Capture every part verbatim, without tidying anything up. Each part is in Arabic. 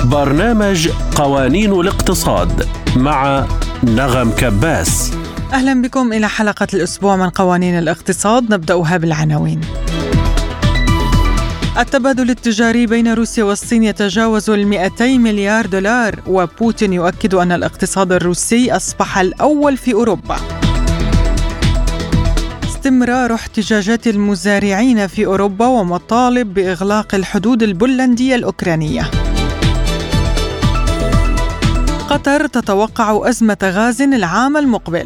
برنامج قوانين الاقتصاد مع نغم كباس. أهلا بكم إلى حلقة الأسبوع من قوانين الاقتصاد، نبدأها بالعناوين. التبادل التجاري بين روسيا والصين يتجاوز المئتي مليار دولار، وبوتين يؤكد أن الاقتصاد الروسي أصبح الأول في أوروبا. استمرار احتجاجات المزارعين في أوروبا ومطالب بإغلاق الحدود البولندية الأوكرانية. قطر تتوقع أزمة غاز العام المقبل.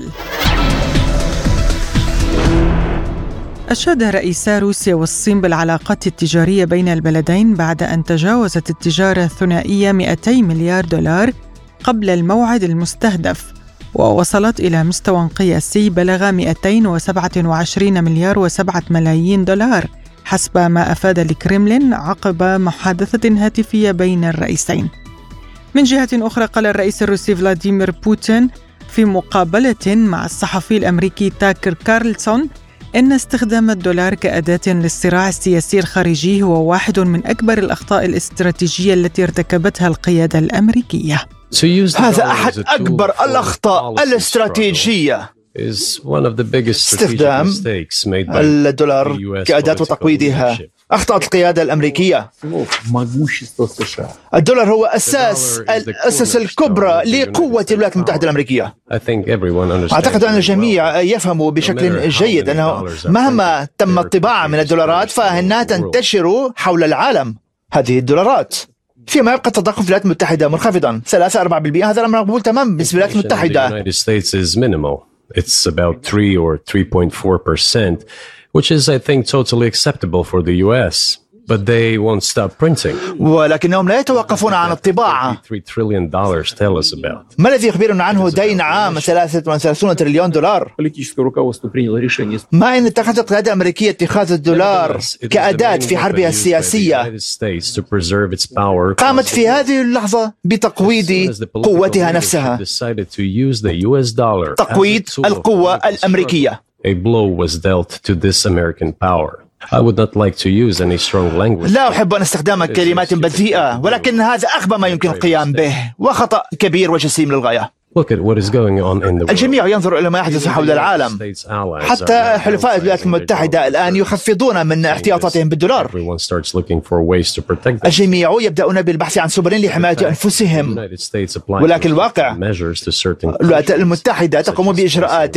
أشاد رئيسا روسيا والصين بالعلاقات التجارية بين البلدين بعد أن تجاوزت التجارة الثنائية مئتي مليار دولار قبل الموعد المستهدف، ووصلت إلى مستوى قياسي بلغ مئتين وسبعة وعشرين مليار وسبعة ملايين دولار حسب ما أفاد الكرملين عقب محادثة هاتفية بين الرئيسين. من جهة أخرى، قال الرئيس الروسي فلاديمير بوتين في مقابلة مع الصحفي الأمريكي تاكر كارلسون إن استخدام الدولار كأداة للصراع السياسي الخارجي هو واحد من أكبر الأخطاء الاستراتيجية التي ارتكبتها القيادة الأمريكية. هذا أحد أكبر الأخطاء الاستراتيجية، استخدام الدولار كأداة تقويضها. أخطأت القيادة الأمريكية. الدولار هو أساس الأسس الكبرى لقوة الولايات المتحدة الأمريكية. أعتقد أن الجميع يفهم بشكل جيد أنه مهما تم الطباعة من الدولارات فإنها تنتشر حول العالم. هذه الدولارات فيما يبقى التضخم في الولايات المتحدة منخفضا ثلاثة أربعة بالمئة، هذا الأمر مقبول تماما بالنسبة للولايات المتحدة. It's about three or three point four percent, which is, I think, totally acceptable for the U S. But they won't stop printing. ولكنهم لا يتوقفون عن الطباعة. three trillion dollars tell us about. ما الذي يخبرنا عنه دين عام ثلاثة وثلاثين تريليون دولار؟ ما إن اتخذت القيادة الأمريكية اتخاذ الدولار كأداة في حربها السياسية، قامت في هذه اللحظة بتقويض قوتها نفسها، تقويض القوة الأمريكية. A blow was dealt to this American power. I would not like to use any strong language. لا أحب أن استخدام كلمات بذيئة، ولكن هذا أغبى ما يمكن القيام به، وخطأ كبير وجسيم للغاية. Look at what is going on in the world. الجميع ينظر إلى ما يحدث حول العالم. حتى حلفاء الولايات المتحدة الآن يخفضون من احتياطاتهم بالدولار. الجميع يبدأون بالبحث عن سبل لحماية أنفسهم، ولكن الواقع الولايات المتحدة تقوم بإجراءات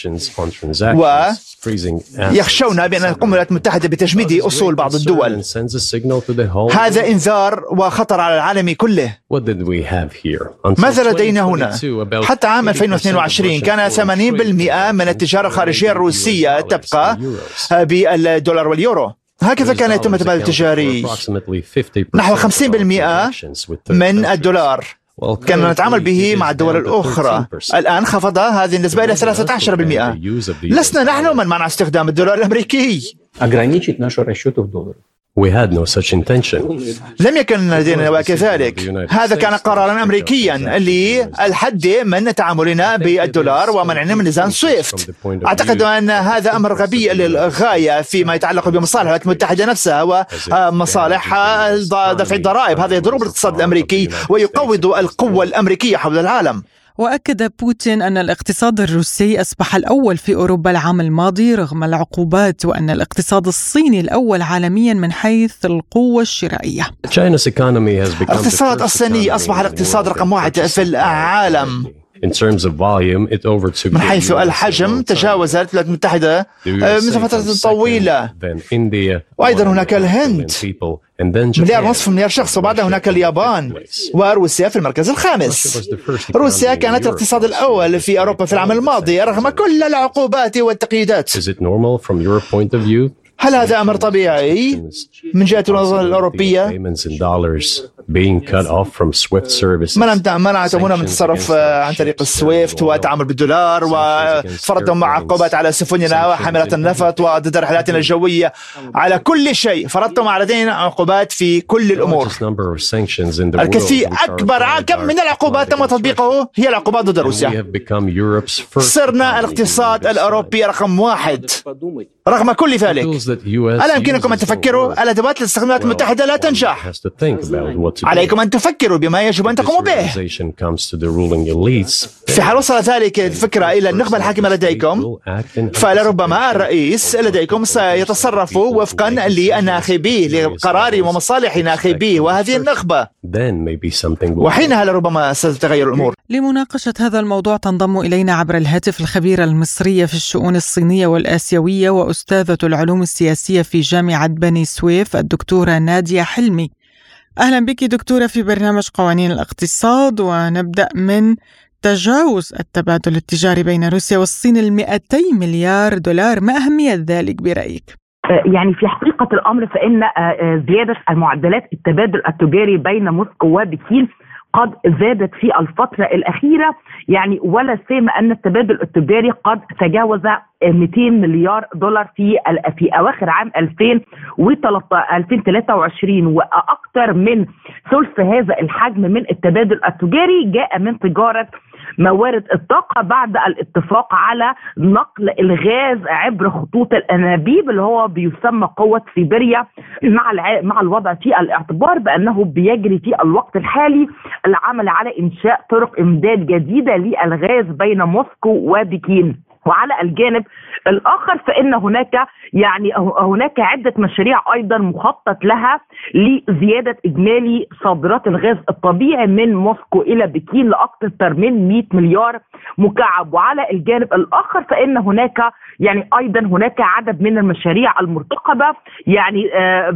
ويخشون بأن تقوم الولايات المتحدة بتجميد أصول بعض الدول. هذا إنذار وخطر على العالم كله. ماذا لدينا هنا؟ حتى عام ألفين واثنين وعشرين كان ثمانين بالمئة من التجارة الخارجية الروسية تبقى بالدولار واليورو. هكذا كان يتم التبادل التجاري. نحو خمسين بالمئة من الدولار كنا نتعامل به مع الدول الأخرى. الآن خفض هذه النسبة إلى ثلاثة عشر بالمئة. لسنا نحن من منع استخدام الدولار الأمريكي. We had no such intention. لم يكن لدينا كذلك. هذا كان قرارا أمريكيا للحد من تعاملنا بالدولار ومنعنا من نظام سويفت. أعتقد أن هذا أمر غبي للغاية فيما يتعلق بمصالح الولايات المتحدة نفسها ومصالح دفع الضرائب. هذا يضر بالاقتصاد الأمريكي ويقوض القوة الأمريكية حول العالم. وأكد بوتين أن الاقتصاد الروسي أصبح الأول في أوروبا العام الماضي رغم العقوبات، وأن الاقتصاد الصيني الأول عالميا من حيث القوة الشرائية. الاقتصاد الصيني أصبح الاقتصاد رقم واحد في العالم. من حيث الحجم تجاوزت الولايات المتحدة منذ فترة طويلة، وأيضا هناك الهند مليار ونصف مليار شخص، وبعدها هناك اليابان، وروسيا في المركز الخامس. روسيا كانت الاقتصاد الأول في أوروبا في العام الماضي رغم كل العقوبات والتقييدات. هل هذا أمر طبيعي من جهة النظام الأوروبية؟ منعتمونا من التصرف عن طريق السويفت والتعامل بالدولار، وفرضتم عقوبات على سفننا وحاملات النفط وضد رحلاتنا الجوية، على كل شيء فرضتم علينا عقوبات في كل الأمور. الكثير أكبر كم من العقوبات تم تطبيقه هي العقوبات ضد روسيا. صرنا الاقتصاد الأوروبي رقم واحد رغم كل ذلك. ألا يمكنكم أن تفكروا الأدوات التي استخدمت الولايات المتحدة لا تنجح؟ عليكم أن تفكروا بما يجب أن تقوموا به. في حال وصل ذلك الفكرة إلى النخبة الحاكمة لديكم، فلربما الرئيس لديكم سيتصرف وفقا لناخبيه، لقرار ومصالح ناخبيه وهذه النخبة، وحينها لربما ستتغير الأمور. لمناقشة هذا الموضوع تنضم إلينا عبر الهاتف الخبيرة المصرية في الشؤون الصينية والآسيوية وأستاذة العلوم السياسية في جامعة بني سويف الدكتورة نادية حلمي. أهلا بك دكتورة في برنامج قوانين الاقتصاد، ونبدأ من تجاوز التبادل التجاري بين روسيا والصين المئتي مليار دولار. ما أهمية ذلك برأيك؟ يعني في حقيقة الأمر فإن زيادة المعدلات التبادل التجاري بين موسكو وبكين قد زادت في الفترة الأخيرة، يعني ولا سيما أن التبادل التجاري قد تجاوز مئتين مليار دولار في في أواخر عام ألفين وثلاثة وعشرين، وأكثر من ثلث هذا الحجم من التبادل التجاري جاء من تجارة موارد الطاقة بعد الاتفاق على نقل الغاز عبر خطوط الأنابيب اللي هو بيسمى قوة سيبيريا، مع مع الوضع في الاعتبار بأنه بيجري في الوقت الحالي العمل على إنشاء طرق إمداد جديدة للغاز بين موسكو وبكين. وعلى الجانب الآخر فإن هناك يعني هناك عدة مشاريع أيضا مخطط لها لزيادة إجمالي صادرات الغاز الطبيعي من موسكو إلى بكين لأكثر من مئة مليار مكعب. وعلى الجانب الآخر فإن هناك يعني أيضا هناك عدد من المشاريع المرتقبة يعني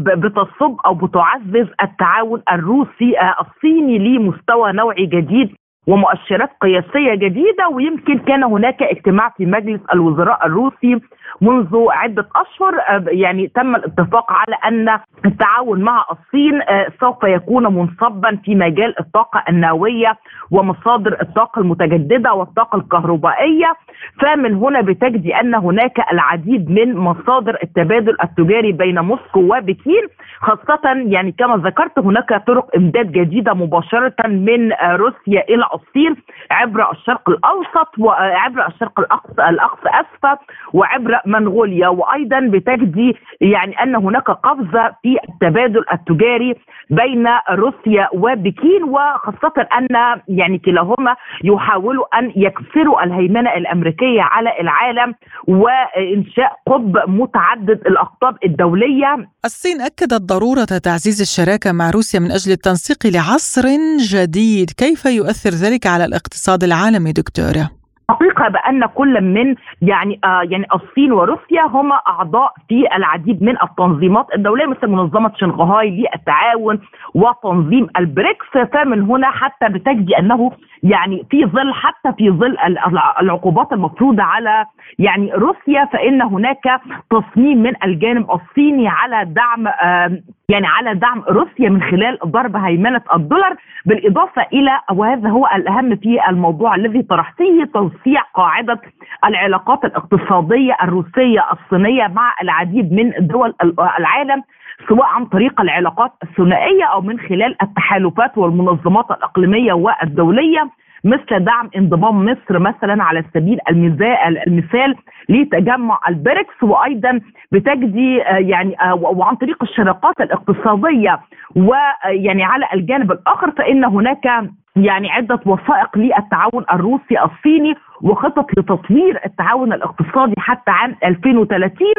بتصب أو بتعزز التعاون الروسي الصيني لمستوى نوعي جديد ومؤشرات قياسية جديدة. ويمكن كان هناك اجتماع في مجلس الوزراء الروسي منذ عدة أشهر يعني تم الاتفاق على أن التعاون مع الصين سوف يكون منصبا في مجال الطاقة النووية ومصادر الطاقة المتجددة والطاقة الكهربائية. فمن هنا بتجدي أن هناك العديد من مصادر التبادل التجاري بين موسكو وبكين، خاصة يعني كما ذكرت هناك طرق إمداد جديدة مباشرة من روسيا إلى الصين عبر الشرق الأوسط وعبر الشرق الأقصى الأقصى أسفل وعبر منغوليا. وأيضا بتجدي يعني أن هناك قفزة في التبادل التجاري بين روسيا وبكين، وخاصة أن يعني كلاهما يحاولوا أن يكسروا الهيمنة الأمريكية على العالم وإنشاء قطب متعدد الأقطاب الدولية. الصين أكدت ضرورة تعزيز الشراكة مع روسيا من أجل التنسيق لعصر جديد. كيف يؤثر ذلك على الاقتصاد العالمي دكتورة؟ حقيقة بأن كل من يعني آه يعني الصين وروسيا هما أعضاء في العديد من التنظيمات الدولية مثل منظمة شنغهاي للتعاون وتنظيم البريكس. فمن هنا حتى بتجدي أنه يعني في ظل حتى في ظل العقوبات المفروضة على يعني روسيا فإن هناك تصميم من الجانب الصيني على دعم آه يعني على دعم روسيا من خلال ضرب هيمنة الدولار، بالإضافة إلى وهذا هو الأهم في الموضوع الذي طرحته توسيع قاعدة العلاقات الاقتصادية الروسية الصينية مع العديد من دول العالم سواء عن طريق العلاقات الثنائية أو من خلال التحالفات والمنظمات الإقليمية والدولية، مثل دعم انضمام مصر مثلا على سبيل المثال لتجمع البريكس. وايضا بتجدي يعني وعن طريق الشراكات الاقتصاديه. ويعني على الجانب الاخر فان هناك يعني عده وثائق للتعاون الروسي الصيني وخطط لتطوير التعاون الاقتصادي حتى عام ألفين وثلاثين.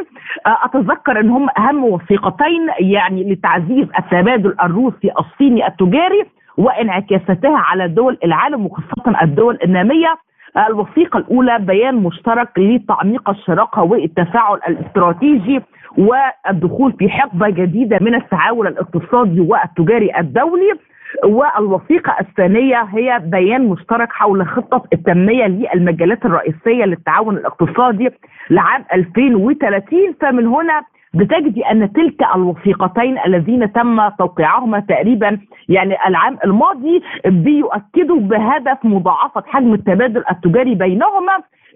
اتذكر ان هم اهم وثيقتين يعني لتعزيز التبادل الروسي الصيني التجاري وانعكاساتها على دول العالم وخاصة الدول النامية. الوثيقة الأولى بيان مشترك لتعميق الشراكة والتفاعل الاستراتيجي والدخول في حقبة جديدة من التعاون الاقتصادي والتجاري الدولي. والوثيقة الثانية هي بيان مشترك حول خطة التنمية للمجالات الرئيسية للتعاون الاقتصادي لعام ألفين وثلاثين. فمن هنا بتجدي أن تلك الوثيقتين الذين تم توقيعهما تقريبا يعني العام الماضي بيؤكدوا بهدف مضاعفة حجم التبادل التجاري بينهما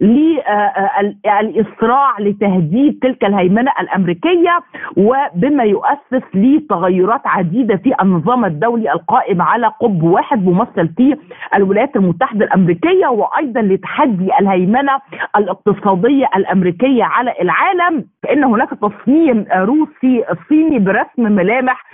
للإسراع لتهديد تلك الهيمنة الأمريكية، وبما يؤسس لتغيرات عديدة في النظام الدولي القائم على قطب واحد ممثل في الولايات المتحدة الأمريكية، وأيضا لتحدي الهيمنة الاقتصادية الأمريكية على العالم. فإن هناك تصميم روسي صيني برسم ملامح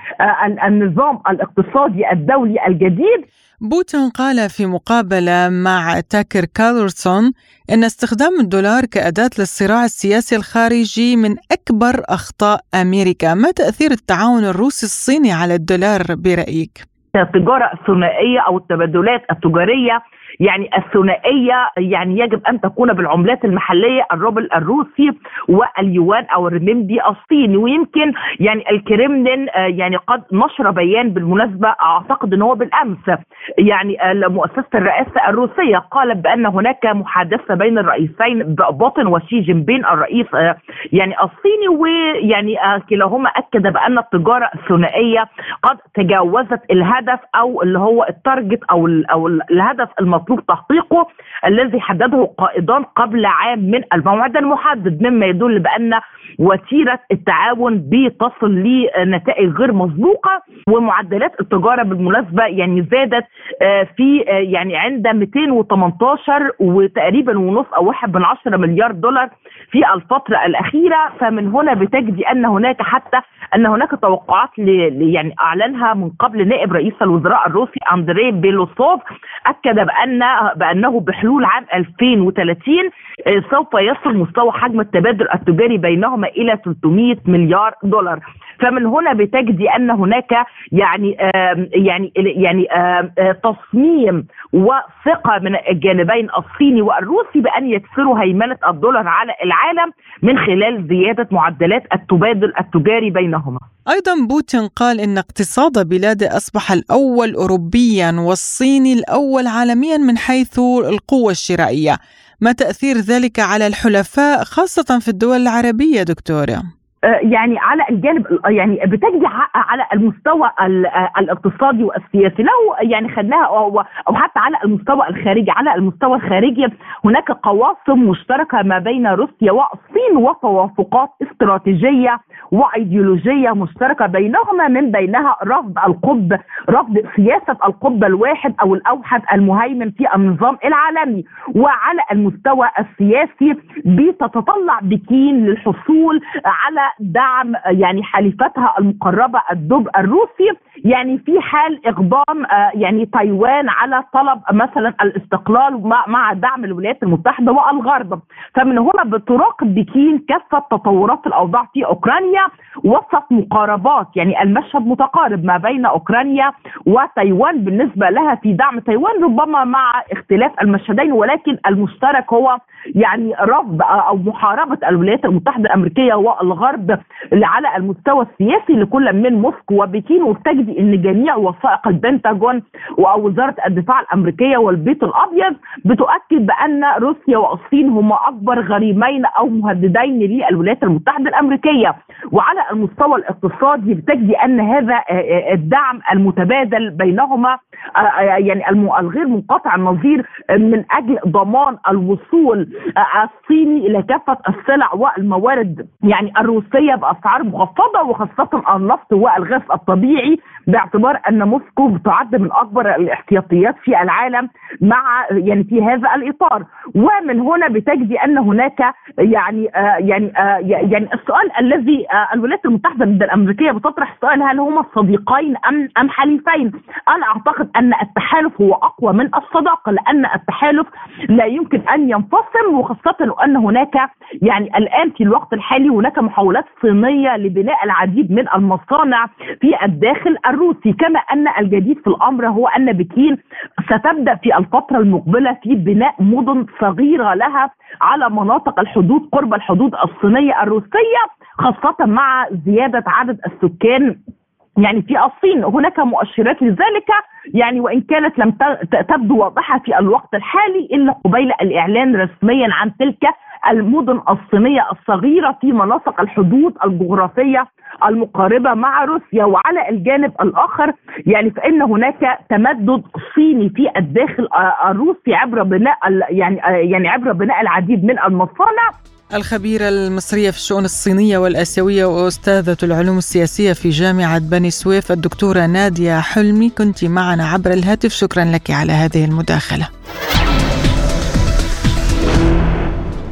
النظام الاقتصادي الدولي الجديد. بوتين قال في مقابلة مع تاكر كارلسون إن استخدام الدولار كأداة للصراع السياسي الخارجي من أكبر أخطاء أمريكا. ما تأثير التعاون الروسي الصيني على الدولار برأيك؟ التجارة الثنائية أو التبادلات التجارية يعني الثنائية يعني يجب أن تكون بالعملات المحلية، الروبل الروسي واليوان أو الرمينبي الصيني. ويمكن يعني الكريملين يعني قد نشر بيان بالمناسبة، أعتقد أنه بالأمس، يعني مؤسسة الرئاسة الروسية قالت بأن هناك محادثة بين الرئيسين بوتين وشي جين بين الرئيس يعني الصيني، ويعني كلاهما أكد بأن التجارة الثنائية قد تجاوزت الهدف أو اللي هو التارجت أو أو الهدف المطلوب تحقيقه الذي حدده القائدان قبل عام من الموعد المحدد، مما يدل بأن وتيرة التعاون بتصل لنتائج غير مسبوقة. ومعدلات التجارة بالمناسبة يعني زادت في يعني عند مئتين وثمانية عشر وتقريبا ونص أو واحد من عشرة مليار دولار في الفترة الأخيرة. فمن هنا بتجدي أن هناك حتى أن هناك توقعات يعني أعلنها من قبل نائب رئيس الوزراء الروسي أندري بيلوسوف، أكد بأن بأنه بحلول عام ألفين وثلاثين سوف يصل مستوى حجم التبادل التجاري بينهما إلى ثلاثمئة مليار دولار. فمن هنا بتجدي أن هناك يعني آه يعني يعني آه تصميم وثقة من الجانبين الصيني والروسي بأن يكسروا هيمنة الدولار على العالم من خلال زيادة معدلات التبادل التجاري بينهما. أيضا بوتين قال إن اقتصاد بلاده أصبح الأول أوروبيا والصيني الأول عالميا من حيث القوة الشرائية. ما تأثير ذلك على الحلفاء خاصة في الدول العربية دكتورة؟ يعني على الجانب يعني بتجدي على المستوى الاقتصادي والسياسي لو يعني خدناها او حتى على المستوى الخارجي. على المستوى الخارجي هناك قواسم مشتركه ما بين روسيا والصين وتوافقات استراتيجيه وايديولوجيه مشتركه بينهما، من بينها رفض القطب رفض سياسه القطب الواحد او الاوحد المهيمن في النظام العالمي. وعلى المستوى السياسي بتتطلع بكين للحصول على دعم يعني حليفتها المقربة الدب الروسي، يعني في حال إقدام يعني تايوان على طلب مثلا الاستقلال مع دعم الولايات المتحدة والغرب. فمن هنا بتراقب بكين كافة تطورات الأوضاع في أوكرانيا وسط مقاربات، يعني المشهد متقارب ما بين أوكرانيا وتايوان بالنسبة لها في دعم تايوان، ربما مع اختلاف المشهدين، ولكن المشترك هو يعني رفض أو محاربة الولايات المتحدة الأمريكية والغرب على المستوى السياسي لكل من موسكو وبكين. وبتجدي ان جميع وثائق البنتاغون ووزارة الدفاع الامريكية والبيت الابيض بتؤكد بان روسيا والصين هما اكبر غريمين او مهددين للولايات المتحدة الامريكية. وعلى المستوى الاقتصادي بتجدي ان هذا الدعم المتبادل بينهما يعني الغير منقطع النظير من اجل ضمان الوصول الصيني الى كافة السلع والموارد يعني الروسية بأسعار مخفضة، وخاصة النفط والغاز الطبيعي، باعتبار أن موسكو بتعد من أكبر الاحتياطيات في العالم مع يعني في هذا الإطار. ومن هنا بتجدي أن هناك يعني آه يعني آه يعني السؤال الذي آه الولايات المتحدة الأمريكية بتطرح السؤال هل هما صديقين أم أم حليفين؟ أنا أعتقد أن التحالف هو أقوى من الصداقة، لأن التحالف لا يمكن أن ينفصل، وخاصة أن هناك يعني الآن في الوقت الحالي هناك محاولات صينية لبناء العديد من المصانع في الداخل الروسي. كما أن الجديد في الأمر هو أن بكين ستبدأ في الفترة المقبلة في بناء مدن صغيرة لها على مناطق الحدود قرب الحدود الصينية الروسية، خاصة مع زيادة عدد السكان يعني في الصين. هناك مؤشرات لذلك يعني وإن كانت لم تبدو واضحة في الوقت الحالي إلا قبيل الإعلان رسميا عن تلك المدن الصينية الصغيرة في مناطق الحدود الجغرافية المقاربة مع روسيا. وعلى الجانب الآخر يعني فإن هناك تمدد صيني في الداخل الروسي عبر بناء يعني يعني عبر بناء العديد من المصانع. الخبيرة المصرية في الشؤون الصينية والآسيوية وأستاذة العلوم السياسية في جامعة بني سويف الدكتورة نادية حلمي، كنت معنا عبر الهاتف. شكرا لك على هذه المداخلة.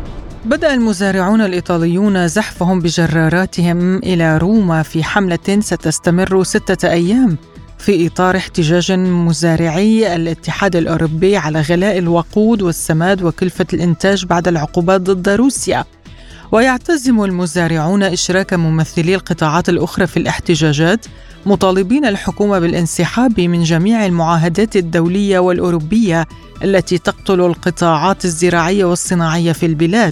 بدأ المزارعون الإيطاليون زحفهم بجراراتهم إلى روما في حملة ستستمر ستة أيام في إطار احتجاج مزارعي الاتحاد الأوروبي على غلاء الوقود والسماد وكلفة الإنتاج بعد العقوبات ضد روسيا. ويعتزم المزارعون إشراك ممثلي القطاعات الأخرى في الاحتجاجات، مطالبين الحكومة بالانسحاب من جميع المعاهدات الدولية والأوروبية التي تقتل القطاعات الزراعية والصناعية في البلاد.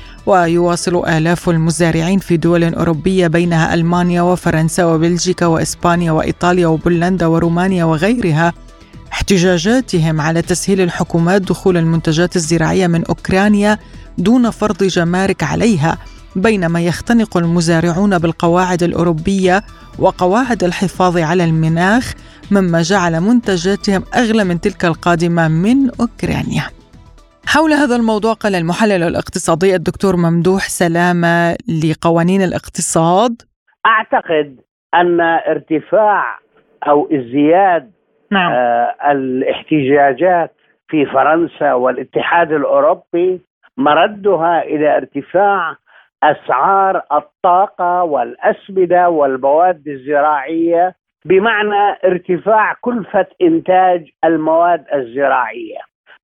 ويواصل آلاف المزارعين في دول أوروبية بينها ألمانيا وفرنسا وبلجيكا وإسبانيا وإيطاليا وبولندا ورومانيا وغيرها احتجاجاتهم على تسهيل الحكومات دخول المنتجات الزراعية من أوكرانيا دون فرض جمارك عليها، بينما يختنق المزارعون بالقواعد الأوروبية وقواعد الحفاظ على المناخ، مما جعل منتجاتهم أغلى من تلك القادمة من أوكرانيا. حول هذا الموضوع قال المحلل الاقتصادي الدكتور ممدوح سلامة لقوانين الاقتصاد: أعتقد أن ارتفاع أو ازدياد نعم. آه الاحتجاجات في فرنسا والاتحاد الأوروبي مردها إلى ارتفاع أسعار الطاقة والأسمدة والمواد الزراعية، بمعنى ارتفاع كلفة إنتاج المواد الزراعية.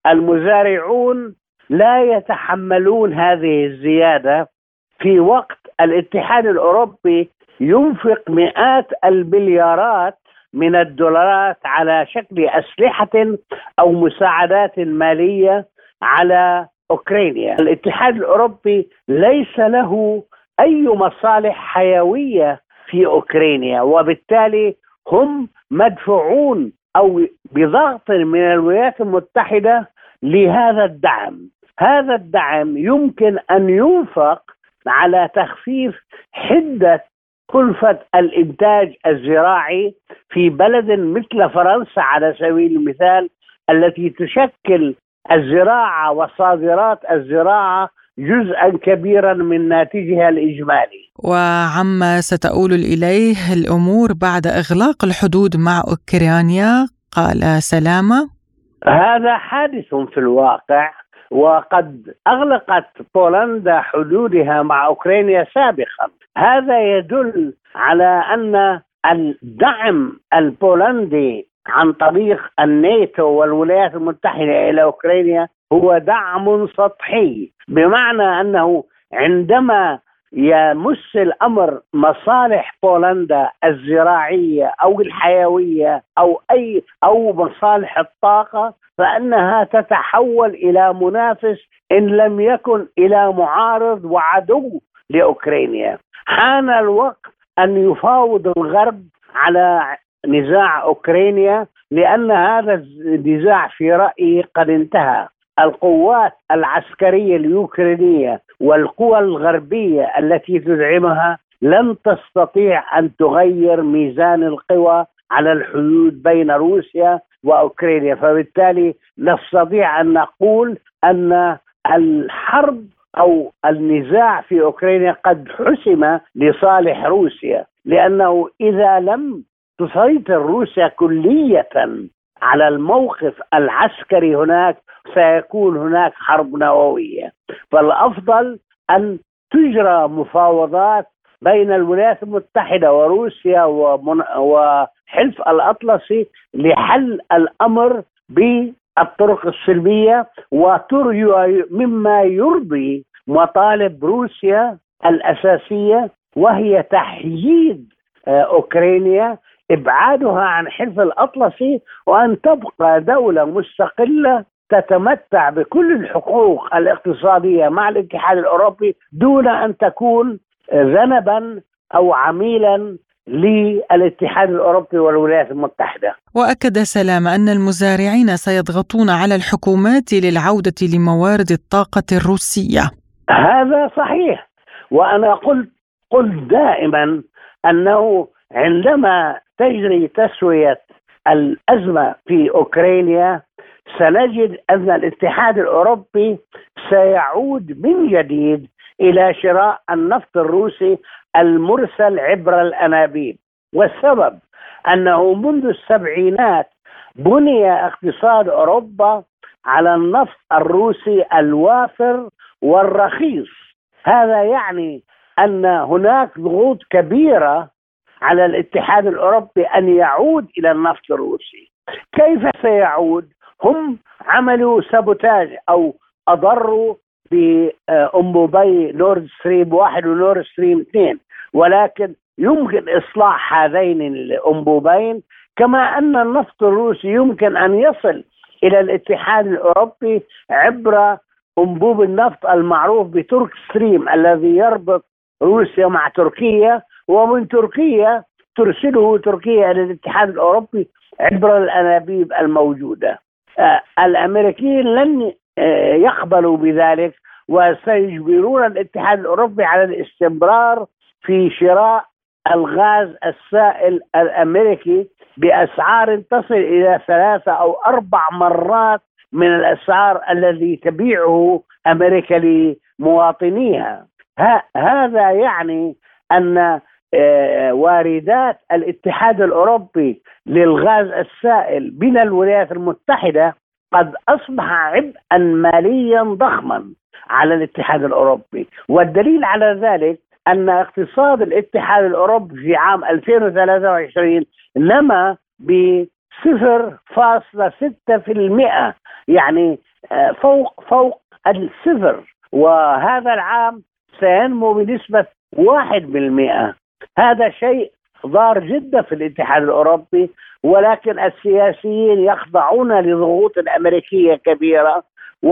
المزارعون لا يتحملون هذه الزيادة في وقت الاتحاد الأوروبي ينفق مئات المليارات من الدولارات على شكل أسلحة أو مساعدات مالية على أوكرانيا. الاتحاد الأوروبي ليس له أي مصالح حيوية في أوكرانيا، وبالتالي هم مدفوعون أو بضغط من الولايات المتحدة لهذا الدعم. هذا الدعم يمكن أن ينفق على تخفيف حدة كلفة الإنتاج الزراعي في بلد مثل فرنسا على سبيل المثال، التي تشكل الزراعة وصادرات الزراعة جزءا كبيرا من ناتجها الإجمالي. وعما ستؤول إليه الأمور بعد إغلاق الحدود مع أوكرانيا، قال سلامة: هذا حادث في الواقع، وقد أغلقت بولندا حدودها مع أوكرانيا سابقا. هذا يدل على أن الدعم البولندي عن طريق الناتو والولايات المتحدة إلى أوكرانيا هو دعم سطحي، بمعنى أنه عندما يمس الأمر مصالح بولندا الزراعية أو الحيوية أو أي أو مصالح الطاقة، فإنها تتحول إلى منافس إن لم يكن إلى معارض وعدو لأوكرانيا. حان الوقت أن يفاوض الغرب على نزاع أوكرانيا، لأن هذا النزاع في رأيي قد انتهى. القوات العسكرية اليوكرانية والقوى الغربية التي تدعمها لن تستطيع أن تغير ميزان القوى على الحدود بين روسيا وأوكرانيا، فبالتالي نستطيع أن نقول أن الحرب أو النزاع في أوكرانيا قد حسم لصالح روسيا، لأنه إذا لم تسيطر روسيا كلية على الموقف العسكري هناك سيكون هناك حرب نووية. فالأفضل أن تجرى مفاوضات بين الولايات المتحدة وروسيا وحلف الأطلسي لحل الأمر بالطرق السلمية، وترجى مما يرضي مطالب روسيا الأساسية، وهي تحييد أوكرانيا، إبعادها عن حلف الأطلسي، وأن تبقى دولة مستقلة تتمتع بكل الحقوق الاقتصادية مع الاتحاد الأوروبي دون أن تكون ذنبا أو عميلا للاتحاد الأوروبي والولايات المتحدة. وأكد سلامة أن المزارعين سيضغطون على الحكومات للعودة لموارد الطاقة الروسية. هذا صحيح، وأنا قلت قلت دائما أنه عندما تجري تسوية الأزمة في أوكرانيا سنجد أن الاتحاد الأوروبي سيعود من جديد إلى شراء النفط الروسي المرسل عبر الأنابيب. والسبب أنه منذ السبعينات بني اقتصاد أوروبا على النفط الروسي الوافر والرخيص. هذا يعني أن هناك ضغوط كبيرة على الاتحاد الأوروبي أن يعود إلى النفط الروسي. كيف سيعود؟ هم عملوا سابوتاج أو أضروا بأنبوبي نورد ستريم واحد ونورد ستريم اثنين، ولكن يمكن إصلاح هذين الأنبوبين، كما أن النفط الروسي يمكن أن يصل إلى الاتحاد الأوروبي عبر أنبوب النفط المعروف بترك ستريم الذي يربط روسيا مع تركيا، ومن تركيا ترسله تركيا إلى الاتحاد الأوروبي عبر الأنابيب الموجودة. آه الأمريكيين لن آه يقبلوا بذلك، وسيجبرون الاتحاد الأوروبي على الاستمرار في شراء الغاز السائل الأمريكي بأسعار تصل إلى ثلاثة أو أربع مرات من الأسعار الذي تبيعه أمريكا لمواطنيها. هذا يعني أن واردات الاتحاد الأوروبي للغاز السائل من الولايات المتحدة قد أصبح عبئا ماليا ضخما على الاتحاد الأوروبي، والدليل على ذلك أن اقتصاد الاتحاد الأوروبي في عام ألفين وثلاثة وعشرين نما ب صفر فاصلة ستة بالمئة، يعني فوق فوق الصفر، وهذا العام سينمو بنسبة واحد بالمئة. هذا شيء ضار جدا في الاتحاد الأوروبي، ولكن السياسيين يخضعون لضغوط أمريكية كبيرة،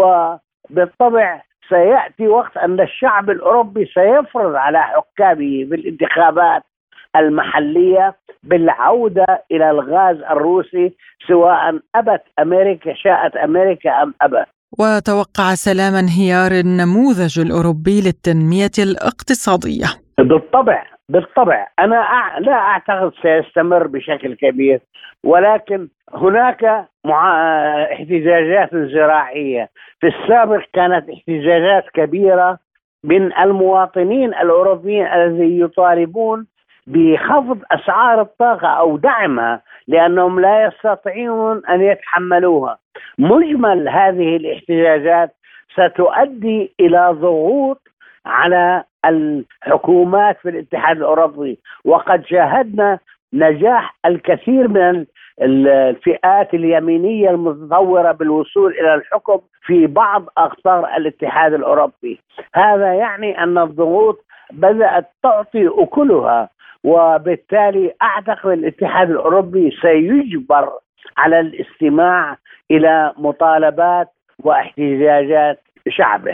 وبالطبع سيأتي وقت أن الشعب الأوروبي سيفرض على حكامه بالانتخابات المحلية بالعودة إلى الغاز الروسي، سواء أبت أمريكا شاءت أمريكا أم أبت. وتوقع سلام انهيار النموذج الأوروبي للتنمية الاقتصادية. بالطبع بالطبع أنا لا أعتقد سيستمر بشكل كبير، ولكن هناك مع احتجاجات زراعية. في السابق كانت احتجاجات كبيرة من المواطنين الأوروبيين الذين يطالبون بخفض أسعار الطاقة أو دعمها لأنهم لا يستطيعون أن يتحملوها. مجمل هذه الاحتجاجات ستؤدي إلى ضغوط على الحكومات في الاتحاد الأوروبي، وقد شاهدنا نجاح الكثير من الفئات اليمينية المتطورة بالوصول إلى الحكم في بعض أقطار الاتحاد الأوروبي. هذا يعني أن الضغوط بدأت تعطي أكلها، وبالتالي أعتقد الاتحاد الأوروبي سيجبر على الاستماع إلى مطالبات واحتجاجات شعبه.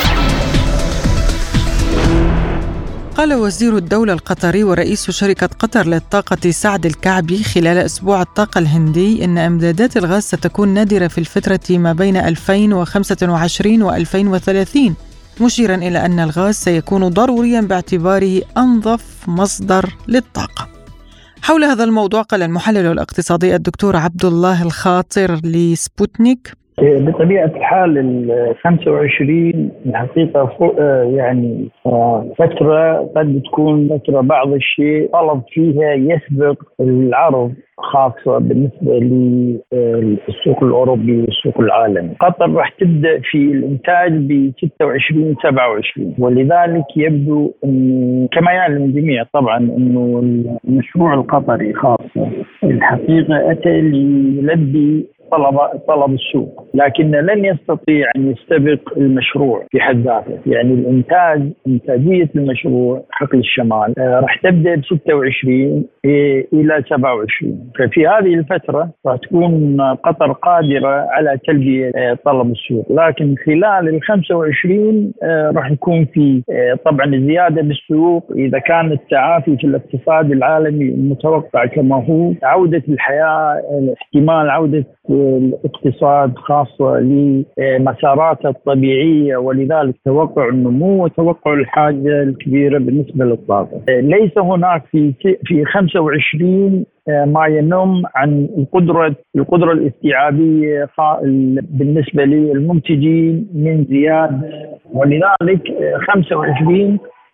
قال وزير الدولة القطري ورئيس شركة قطر للطاقة سعد الكعبي خلال أسبوع الطاقة الهندي إن إمدادات الغاز ستكون نادرة في الفترة ما بين ألفين وخمسة وعشرين وألفين وثلاثين، مشيرا إلى أن الغاز سيكون ضروريا باعتباره أنظف مصدر للطاقة. حول هذا الموضوع قال المحلل الاقتصادي الدكتور عبد الله الخاطر لسبوتنيك: بطبيعة الحال ال خمسة وعشرين الحقيقة يعني فترة قد تكون فترة بعض الشيء طلب فيها يسبق العرض، خاصة بالنسبة للسوق الأوروبي والسوق العالمي. قطر راح تبدأ في الإنتاج ب ستة وعشرين سبعة وعشرين، ولذلك يبدو أن كما يعلم الجميع طبعا أنه المشروع القطري خاصة الحقيقة أتى ليلبي طلب طلب السوق، لكن لن يستطيع أن يستبق المشروع في حد ذاته. يعني الإنتاج إنتاجية المشروع حقل الشمال آه راح تبدأ ب ستة وعشرين إلى سبعة وعشرين، ففي هذه الفترة راح تكون قطر قادرة على تلبية آه طلب السوق. لكن خلال ال خمسة وعشرين آه راح يكون في آه طبعا زيادة بالسوق إذا كان التعافي في الاقتصاد العالمي المتوقع كما هو، عودة الحياة، احتمال عودة الاقتصاد خاصة لمساراته الطبيعية، ولذلك توقع النمو وتوقع الحاجة الكبيرة بالنسبة للطاقة. ليس هناك في في خمسة وعشرين ما ينم عن القدرة القدرة الاستيعابية بالنسبة للمنتجين من زيادة، ولذلك خمسة وعشرين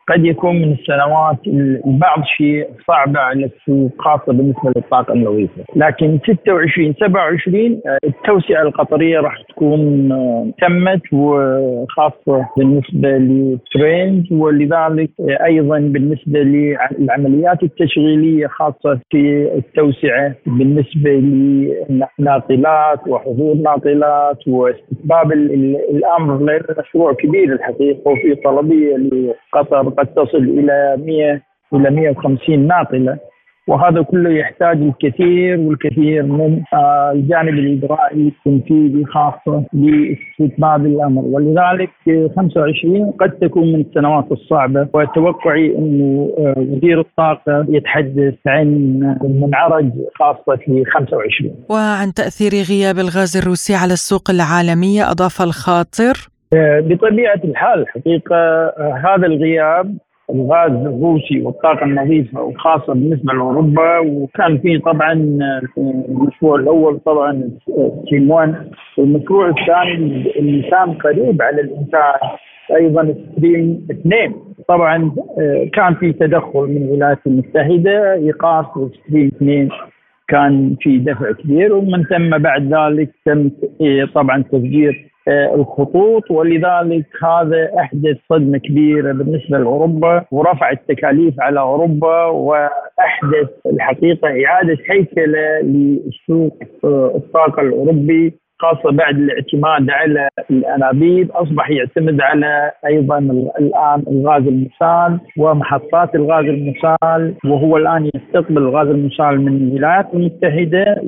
قد يكون من السنوات البعض شيء صعبة على السوق خاصة بالنسبة للطاقة النظيفة، لكن ستة وعشرين سبعة وعشرين التوسعة القطرية راح تكون تمت، وخاصة بالنسبة للترينز، ولذلك أيضا بالنسبة للعمليات التشغيلية خاصة في التوسعة بالنسبة للناقلات وحضور ناقلات واستتباب الأمر، لأن مشروع كبير الحقيقة وفي طلبية لقطر قد تصل إلى مئة إلى مئة وخمسين ناقلة، وهذا كله يحتاج الكثير والكثير من الجانب الإجرائي التنفيذي خاصة لاستتباب الأمر. ولذلك خمسة وعشرين قد تكون من السنوات الصعبة، وتوقعي أنه وزير الطاقة يتحدث عن منعرج خاصة في خمسة وعشرين. وعن تأثير غياب الغاز الروسي على السوق العالمية أضاف الخاطر: بطبيعة الحال حقيقة هذا الغياب الغاز الروسي والطاقة النظيفة وخاصة بالنسبة لأوروبا، وكان فيه طبعا المشروع الأول طبعا ستريم واحد، والمشروع الثاني اللي كان قريب على الإنتاج أيضا ستريم اثنين. طبعا كان في تدخل من الولايات المتحدة إيقاف ستريم اثنين، كان في دفع كبير، ومن ثم بعد ذلك تم طبعا تفجير الخطوط، ولذلك هذا أحدث صدمة كبيرة بالنسبة لأوروبا ورفع التكاليف على أوروبا، وأحدث الحقيقة إعادة هيكلة لسوق الطاقة الأوروبي خاصة بعد الاعتماد على الأنابيب. أصبح يعتمد على أيضا الآن الغاز المسال ومحطات الغاز المسال، وهو الآن يستقبل الغاز المسال من الولايات المتحدة،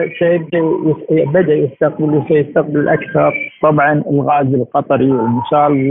وسيبدأ يستقبل وسيستقبل أكثر طبعا الغاز القطري والمسال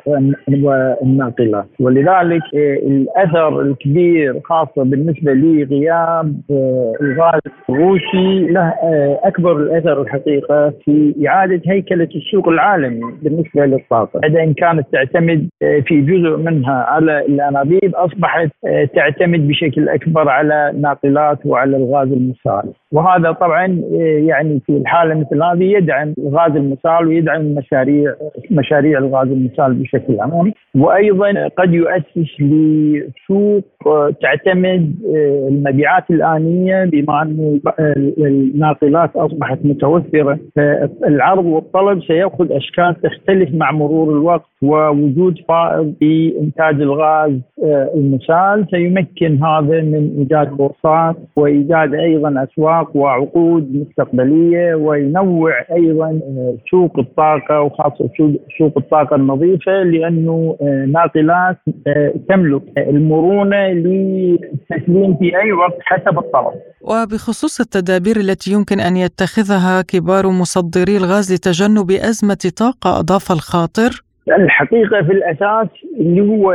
والناقلات. ولذلك الأثر الكبير خاصة بالنسبة لغياب الغاز الروسي له أكبر الأثر الحقيقة في إعادة هيكلة السوق العالمي بالنسبة للطاقة. إذا إن كانت تعتمد في جزء منها على الأنابيب، أصبحت تعتمد بشكل أكبر على الناقلات وعلى الغاز المسال، وهذا طبعا يعني في الحالة مثل هذه يدعم الغاز المسال ويدعم مشاريع مشاريع الغاز المسال بشكل عام، وأيضا قد يؤسس لسوق تعتمد المبيعات الآنية، بما أن الناقلات أصبحت متوفرة، العرض والطلب سيأخذ أشكال تختلف مع مرور الوقت، ووجود فائض في إنتاج الغاز المسال سيمكن هذا من إيجاد بورصات وإيجاد أيضا أسواق وعقود مستقبلية، وينوع أيضا سوق الطاقة وخاصة سوق الطاقة النظيفة، لأنه ناقلات تملك المرونة للتسليم في أي وقت حسب الطلب. وبخصوص التدابير التي يمكن أن يتخذها كبار مصدري الغاز لتجنب أزمة طاقة أضاف الخاطر: الحقيقة في الأساس اللي هو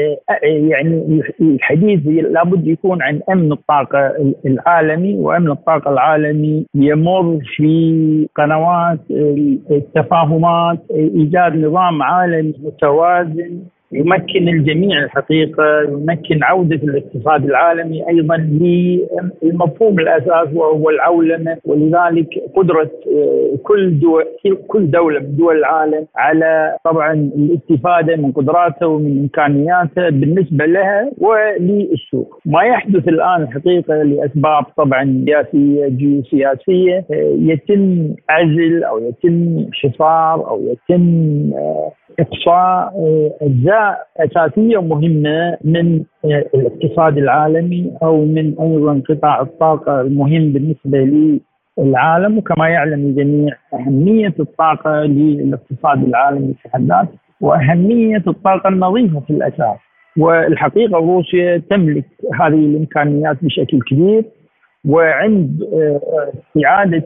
يعني الحديث لابد يكون عن أمن الطاقة العالمي، وأمن الطاقة العالمي يمر في قنوات التفاهمات، إيجاد نظام عالمي متوازن يمكن الجميع الحقيقة، يمكن عودة الاقتصاد العالمي أيضا للمفهوم الأساس وهو العولمة. ولذلك قدرة كل دول كل دولة من دول العالم على طبعا الاستفادة من قدراتها ومن إمكانياتها بالنسبة لها وللسوق. ما يحدث الآن الحقيقة لأسباب طبعا سياسية جيوسياسية يتم عزل أو يتم حصار أو يتم إقصاء أجزاء أساسية مهمة من الاقتصاد العالمي أو من أيضا قطاع الطاقة المهم بالنسبة للعالم. وكما يعلم الجميع أهمية الطاقة للاقتصاد العالمي في حد ذاته وأهمية الطاقة النظيفة في الأساس. والحقيقة روسيا تملك هذه الإمكانيات بشكل كبير، وعند إعادة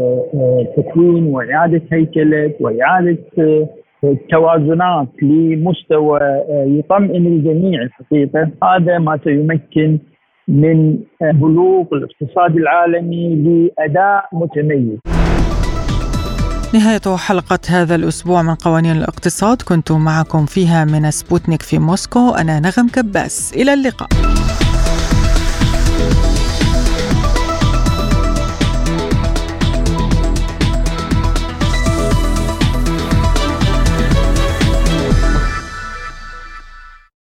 تكوين وإعادة هيكلة وإعادة توازنات لمستوى يطمئن الجميع الحقيقة، هذا ما سيمكن من بلوغ الاقتصاد العالمي لأداء متميز. نهاية حلقة هذا الأسبوع من قوانين الاقتصاد، كنت معكم فيها من سبوتنيك في موسكو، أنا نغم كباس، إلى اللقاء.